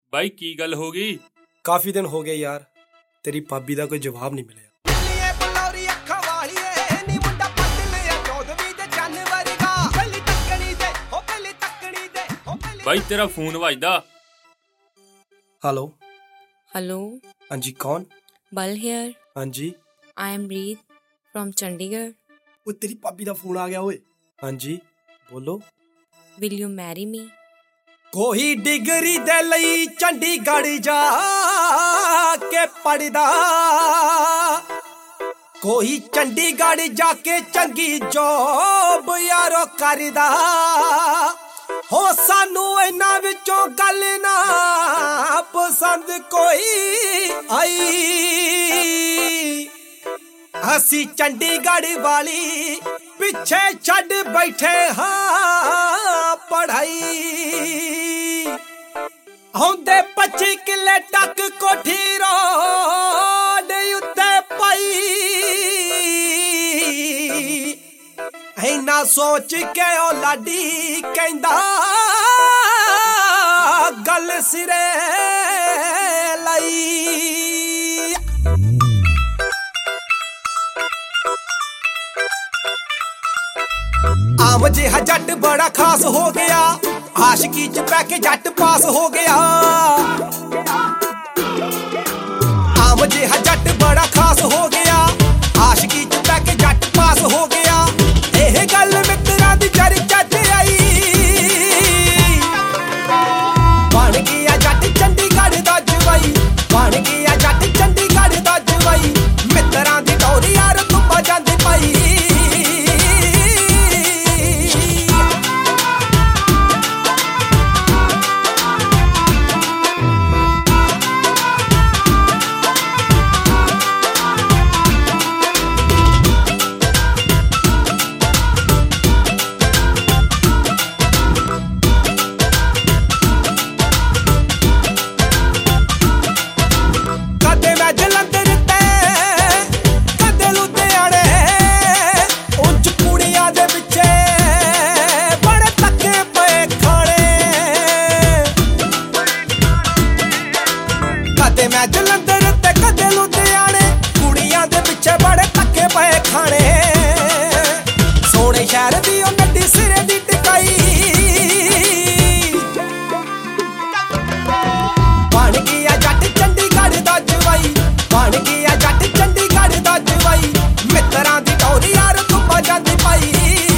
ਬਾਈ ਕੀ ਗੱਲ ਹੋ ਗਈ? ਕਾਫੀ ਦਿਨ ਹੋ ਗਏ ਯਾਰ, ਤੇਰੀ ਭਾਬੀ ਦਾ ਕੋਈ ਜਵਾਬ ਨਹੀਂ ਮਿਲਿਆ। ਬਾਈ ਤੇਰਾ ਫੋਨ ਵੱਜਦਾ। ਹੈਲੋ हेलो ਹਾਂਜੀ ਕੌਣ? बल हेयर। ਹਾਂਜੀ I am breath from Chandigarh. ਓਏ ਤੇਰੀ ਭਾਬੀ ਦਾ ਫੋਨ ਆ ਗਿਆ ਓਏ। ਹਾਂਜੀ ਬੋਲੋ। Will you marry me? ਕੋਈ ਡਿਗਰੀ ਦੇ ਲਈ ਚੰਡੀਗੜ੍ਹ ਜਾ ਕੇ ਪੜਦਾ, ਕੋਈ ਚੰਡੀਗੜ੍ਹ ਜਾ ਕੇ ਚੰਗੀ ਜੋਬ ਯਾਰੋ ਕਰਦਾ। ਹੋ ਸਾਨੂੰ ਇਹਨਾਂ ਵਿੱਚੋਂ ਗੱਲ ਨਾ ਪਸੰਦ ਕੋਈ ਆਈ, ਅਸੀਂ ਚੰਡੀਗੜ੍ਹ ਵਾਲੀ ਪਿੱਛੇ ਛੱਡ ਬੈਠੇ ਹਾਂ ਪੜ੍ਹਾਈ। ਆਉਂਦੇ 25 ਕਿੱਲੇ ਤੱਕ ਕੋਠੀ ਰੋਡ ਉੱਤੇ ਪਈ, ਇੰਨਾ ਸੋਚ ਕੇ ਉਹ ਲਾਡੀ ਕਹਿੰਦਾ ਗੱਲ ਸਿਰੇ ਲਈ। ਆਮ ਜਿਹਾ ਜੱਟ ਬੜਾ ਖਾਸ ਹੋ ਗਿਆ, ਆਸ਼ਕੀ ਚ ਪੈ ਕੇ ਜੱਟ ਪਾਸ ਹੋ ਗਿਆ। ਆਮ ਜਿਹਾ ਜੱਟ ਬੜਾ ਖਾਸ ਹੋ ਗਿਆ, ਆਸ਼ਕੀ ਚ ਪੈ ਕੇ ਜੱਟ ਪਾਸ ਹੋ ਗਿਆ। ਇਹ ਗੱਲ ਮਿੱਤਰਾਂ ਦੀ ਚਰਚਾ ਚ ਆਈ, ਬਣ ਗਿਆ ਜੱਟ ਚੰਡੀਗੜ੍ਹ ਦਾ ਜਵਾਈ, ਬਣ ਗਿਆ ਜੱਟ ਚੰਡੀਗੜ੍ਹ ਦਾ ਜਵਾਈ। ਮਿੱਤਰਾਂ ਦੀ ਟੋਰੀ ਯਾਰ ਧੁੱਪਾ ਜਾਂਦੀ ਪਈ। ਮੈਂ ਜਲੰਧਰ ਤੇ ਕਦੇ ਲੁਧਿਆਣੇ, ਕੁੜੀਆਂ ਦੇ ਪਿੱਛੇ ਬੜੇ ਧੱਕੇ ਪਏ ਖਾਣੇ। ਸੋਹਣੇ ਸ਼ਹਿਰ ਦੀ ਉਹ ਨੱਡੀ ਸਿਰੇ ਦੀ ਟਿਕਾਈ, ਬਣ ਗਿਆ ਜੱਟ ਚੰਡੀਗੜ੍ਹ ਦਾ ਜਵਾਈ, ਬਣ ਗਿਆ ਜੱਟ ਚੰਡੀਗੜ੍ਹ ਦਾ ਜਵਾਈ। ਮਿੱਤਰਾਂ ਦੀ ਟੋਰੀ ਯਾਰ ਧੁੱਪਾ ਜਾਂਦੀ ਪਈ।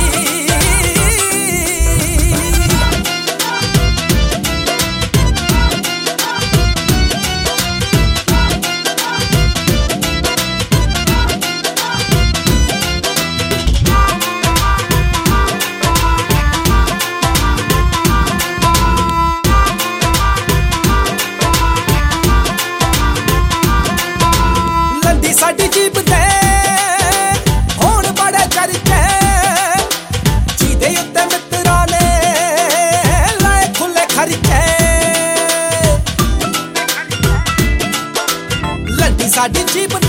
ਸਾਡੀ ਜੀਪ ਤੇ ਹੁਣ ਬੜੇ ਚਰਚੇ, ਜਿਹਦੇ ਉੱਤੇ ਮਿੱਤਰਾਂ ਨੇ ਲਾਏ ਖੁੱਲੇ ਖਰਚੇ। ਲੰਡੀ ਸਾਡੀ ਜੀਪ